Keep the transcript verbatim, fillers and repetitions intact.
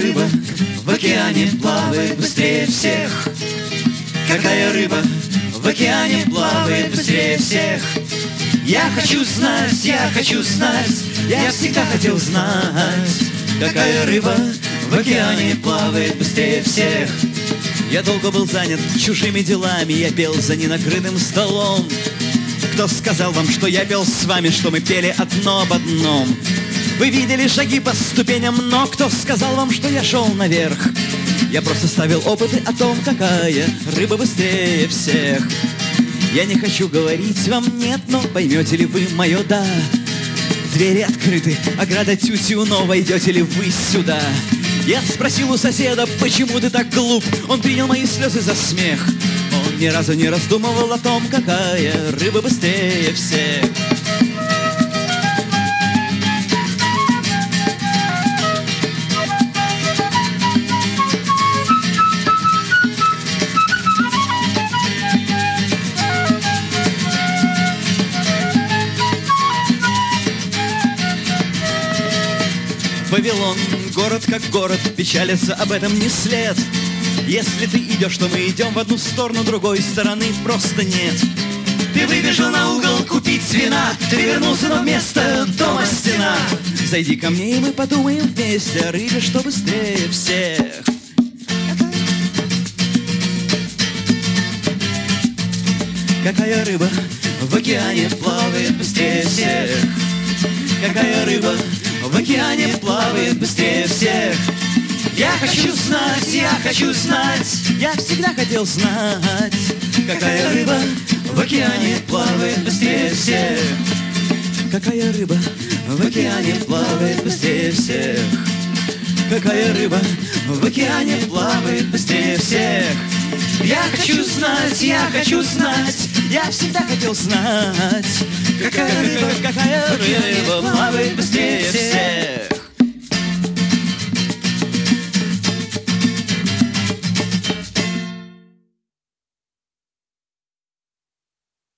рыба в океане плавает быстрее всех? Какая рыба в океане плавает быстрее всех? Я хочу знать, я хочу знать, я всегда хотел знать. Какая рыба в океане плавает быстрее всех? Я долго был занят чужими делами, я пел за ненакрытым столом. Кто сказал вам, что я пел с вами, что мы пели одно об одном? Вы видели шаги по ступеням, но кто сказал вам, что я шел наверх? Я просто ставил опыты о том, какая рыба быстрее всех. Я не хочу говорить вам нет, но поймете ли вы мое да? Двери открыты, ограда тю-тю, но войдете ли вы сюда? Я спросил у соседа, почему ты так глуп? Он принял мои слезы за смех. Он ни разу не раздумывал о том, какая рыба быстрее всех. Вавилон, город как город, печалится об этом не след. Если ты идешь, то мы идем в одну сторону, другой стороны просто нет. Ты выбежал на угол купить вина, ты вернулся, но вместо дома стена. Зайди ко мне, и мы подумаем вместе о рыбе, что быстрее всех. Какая рыба в океане плавает быстрее всех? Какая рыба в океане плавает быстрее всех? Я хочу знать, я хочу знать, я всегда хотел знать. Какая рыба в океане плавает быстрее всех? Какая рыба в океане плавает быстрее всех? Какая рыба в океане плавает быстрее всех? Я хочу знать, я хочу знать, я всегда хотел знать. Какая рыба, какая рыба плавает быстрее всех?